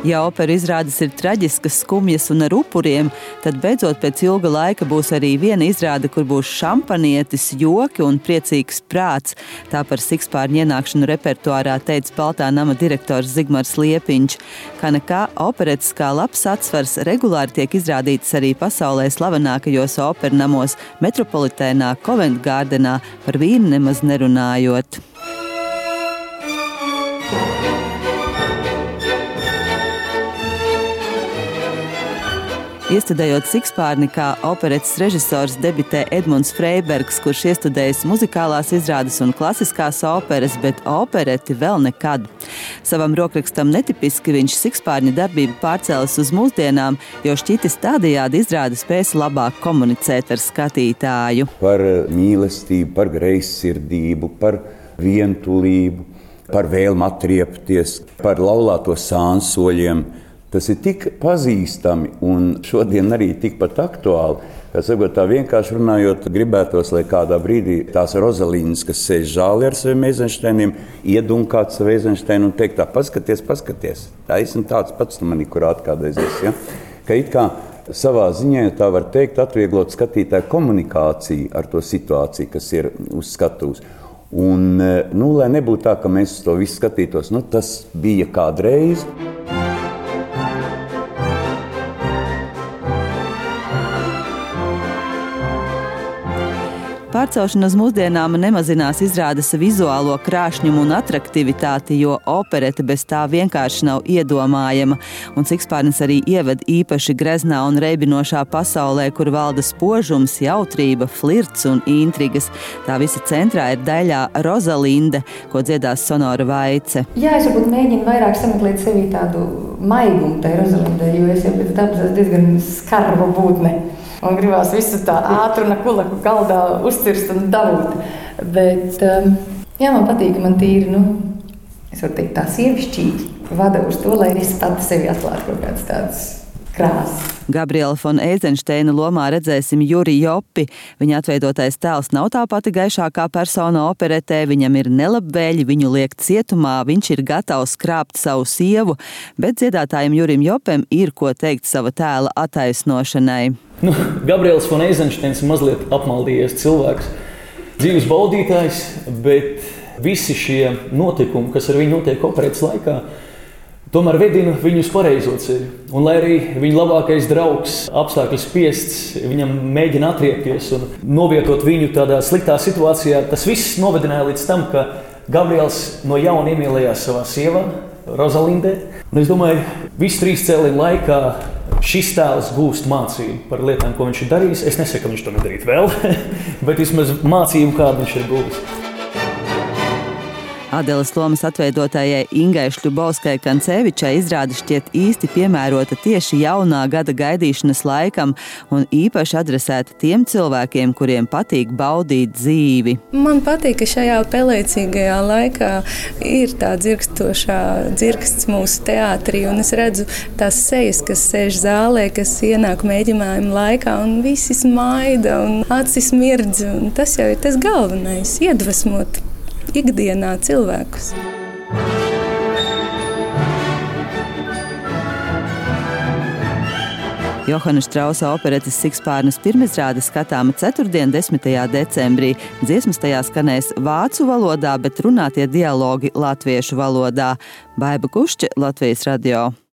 Ja opera izrādes ir traģiskas, skumjas un ar upuriem, tad beidzot pēc ilga laika būs arī viena izrāde, kur būs šampanietis, joki un priecīgs prāts. Tā par Sikspārņu ienākšanu repertuārā teica Baltā nama direktors Zigmars Liepiņš. Kā nekā, operetes kā labs atsvars regulāri tiek izrādītas arī pasaulē slavenākajos opernamos, Metropolitēnā, Covent Gardenā, par Vīnu nemaz nerunājot. Iestudējot Sikspārni, kā operetes režisors debitē Edmunds Freibergs, kurš iestudējis muzikālās izrādes un klasiskās operas, bet opereti vēl nekad. Savam rokrakstam netipiski viņš Sikspārņa darbību pārcēlis uz mūsdienām, jo šķitis tādējādi izrāde spēs labāk komunicēt ar skatītāju. Par mīlestību, par greizsirdību, par vientulību, par vēlmu atriepties, par laulāto sānsoļiem. Tas ir tik pazīstami un šodien arī tikpat aktuāli, ka, sakot tā vienkārši runājot, gribētos, lai kādā brīdī tās Rozalindas, kas sēž zālē ar saviem Eizenšteiniem, iedunkāt savu Eizenšteinu un teikt tā, paskaties. Tā esmu tāds pats manikurāti kādreiz esi, ja? Ka it kā savā ziņā, tā var teikt, atvieglot skatītāju komunikāciju ar to situāciju, kas ir uz skatuves. Un, lai nebūtu tā, ka mēs uz to visu skatītos, tas bija kādreiz. Pārcelšana uz mūsdienām nemazinās izrādes vizuālo krāšņumu un atraktivitāti, jo operete bez tā vienkārši nav iedomājama. Un Sikspārnis arī ieved īpaši greznā un reibinošā pasaulē, kur valda spožums, jautrība, flirts un intrigas. Tā visa centrā ir daļā Rozalinde, ko dziedās Sonora Vaice. Jā, es varbūt mēģinu vairāk sameklēt sevī tādu maigumu tai Rozalindē, jo es jau pēc dabas esmu diezgan skarba būtne. Un gribās visu tā ātru un kulaku galdā uzcirst un dabūt. Bet, man patīk, ka man tīri, es varu teikt tā sievišķīgi vada uz to, lai es pati sevi atklātu kaut kādas tādas krāsas. Gabriela von Eizenšteina lomā redzēsim Juri Jopi. Viņa atveidotais tēls nav tā pati gaišākā persona operetē, viņam ir nelabvēļi, viņu liek cietumā, viņš ir gatavs krāpt savu sievu, bet dziedātājiem Jurim Jopem ir ko teikt sava tēla attaisnošanai. Gabriels von Eizenšteins ir mazliet apmaldījies cilvēks, dzīves baudītājs, bet visi šie notikumi, kas ar viņu notiek operetes laikā, tomēr vedina viņu uz pareizo ceļu. Un lai arī viņa labākais draugs, apstākļu spiests, viņam mēģina atriepties un novietot viņu tādā sliktā situācijā, tas viss novedināja līdz tam, ka Gabriels no jauna iemīlējās savā sievā, Rozalindē. Un es domāju, visu 3 cēlienu laikā šis tēls gūst mācību par lietām, ko viņš ir darījis. Es nesaku, ka viņš to nedarīt vēl, bet vismaz mācību, kādu viņš ir gūst. Adeles lomas atveidotājai Ingai Šļubovskai-Kancevičai izrāde šķiet īsti piemērota tieši jaunā gada gaidīšanas laikam un īpaši adresēta tiem cilvēkiem, kuriem patīk baudīt dzīvi. Man patīk, ka šajā pelēcīgajā laikā ir tā dzirkstošā dzirksts mūsu teātrī, un es redzu tās sejas, kas sēž zālē, kas ienāk mēģinājuma laikā, un visi smaida un acis mirdz, un tas jau ir tas galvenais – iedvesmot ikdienā cilvēkus. Johana Štrausa operetes Sikspārnes pirmizrāde skatāma ceturtdien, 10. decembrī. Dziesmas tajā skanēs vācu valodā, bet runātie dialogi latviešu valodā. Baiba Kušķe, Latvijas radio.